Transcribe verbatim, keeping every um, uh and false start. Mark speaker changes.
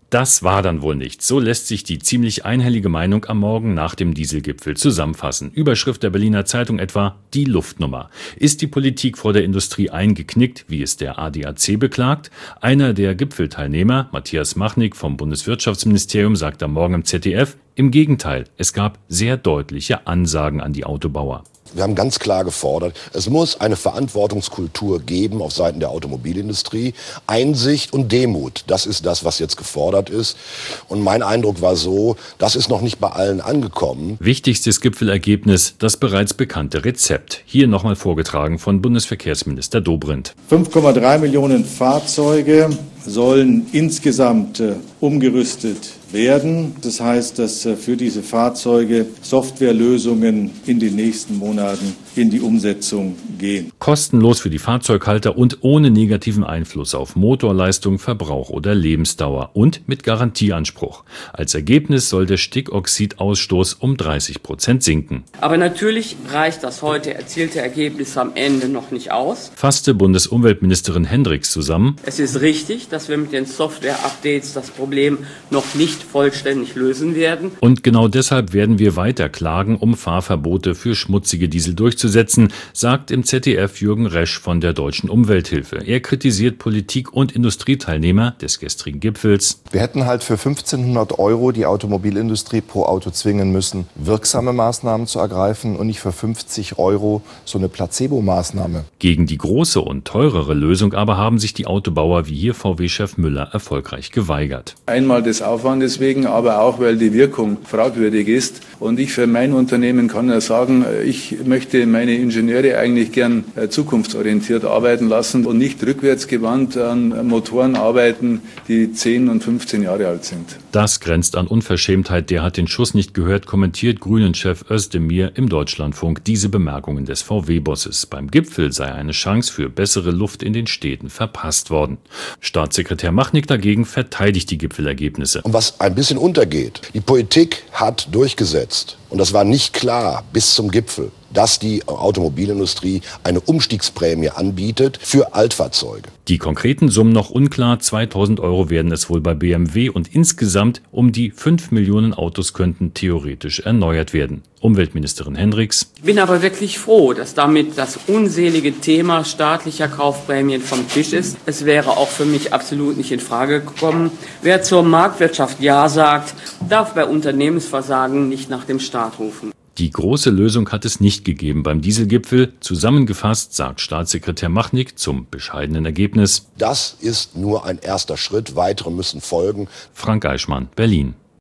Speaker 1: Das war dann wohl nichts. So lässt sich die ziemlich einhellige Meinung am Morgen nach dem Dieselgipfel zusammenfassen. Überschrift der Berliner Zeitung etwa: Die Luftnummer. Ist die Politik vor der Industrie eingeknickt, wie es der A D A C beklagt? Einer der Gipfelteilnehmer, Matthias Machnig vom Bundeswirtschaftsministerium, sagt am Morgen im Z D F: Im Gegenteil, es gab sehr deutliche Ansagen an die Autobauer.
Speaker 2: Wir haben ganz klar gefordert, es muss eine Verantwortungskultur geben auf Seiten der Automobilindustrie. Einsicht und Demut, das ist das, was jetzt gefordert ist. Und mein Eindruck war so, das ist noch nicht bei allen angekommen.
Speaker 1: Wichtigstes Gipfelergebnis, das bereits bekannte Rezept. Hier nochmal vorgetragen von Bundesverkehrsminister Dobrindt.
Speaker 3: fünf Komma drei Millionen Fahrzeuge sollen insgesamt äh, umgerüstet werden. Das heißt, dass äh, für diese Fahrzeuge Softwarelösungen in den nächsten Monaten in die Umsetzung gehen.
Speaker 1: Kostenlos für die Fahrzeughalter und ohne negativen Einfluss auf Motorleistung, Verbrauch oder Lebensdauer und mit Garantieanspruch. Als Ergebnis soll der Stickoxidausstoß um dreißig Prozent sinken.
Speaker 4: Aber natürlich reicht das heute erzielte Ergebnis am Ende noch nicht aus,
Speaker 1: fasste Bundesumweltministerin Hendricks zusammen.
Speaker 4: Es ist richtig, dass wir mit den Software-Updates das Problem noch nicht vollständig lösen werden.
Speaker 1: Und genau deshalb werden wir weiter klagen, um Fahrverbote für schmutzige Diesel durchzusetzen, sagt im Z D F Jürgen Resch von der Deutschen Umwelthilfe. Er kritisiert Politik- und Industrieteilnehmer des gestrigen Gipfels.
Speaker 5: Wir hätten halt für fünfzehnhundert Euro die Automobilindustrie pro Auto zwingen müssen, wirksame Maßnahmen zu ergreifen und nicht für fünfzig Euro so eine Placebo-Maßnahme.
Speaker 1: Gegen die große und teurere Lösung aber haben sich die Autobauer wie hier V W-Chef Müller erfolgreich geweigert.
Speaker 6: Einmal des Aufwandes wegen, aber auch, weil die Wirkung fragwürdig ist. Und ich für mein Unternehmen kann ja sagen, ich möchte meine Ingenieure eigentlich gern zukunftsorientiert arbeiten lassen und nicht rückwärtsgewandt an Motoren arbeiten, die zehn und fünfzehn Jahre alt sind.
Speaker 1: Das grenzt an Unverschämtheit. Der hat den Schuss nicht gehört, kommentiert Grünen-Chef Özdemir im Deutschlandfunk diese Bemerkungen des V W-Bosses. Beim Gipfel sei eine Chance für bessere Luft in den Städten verpasst worden. Staatssekretär Machnig dagegen verteidigt die Gipfelergebnisse.
Speaker 2: Und was ein bisschen untergeht, die Politik hat durchgesetzt, und das war nicht klar bis zum Gipfel, dass die Automobilindustrie eine Umstiegsprämie anbietet für Altfahrzeuge.
Speaker 1: Die konkreten Summen noch unklar. zweitausend Euro werden es wohl bei B M W und insgesamt um die fünf Millionen Autos könnten theoretisch erneuert werden. Umweltministerin Hendricks.
Speaker 4: Ich bin aber wirklich froh, dass damit das unselige Thema staatlicher Kaufprämien vom Tisch ist. Es wäre auch für mich absolut nicht in Frage gekommen. Wer zur Marktwirtschaft Ja sagt, darf bei Unternehmensversagen nicht nach dem Staat rufen.
Speaker 1: Die große Lösung hat es nicht gegeben beim Dieselgipfel. Zusammengefasst sagt Staatssekretär Machnig zum bescheidenen Ergebnis:
Speaker 2: Das ist nur ein erster Schritt, weitere müssen folgen.
Speaker 1: Frank Eichmann, Berlin.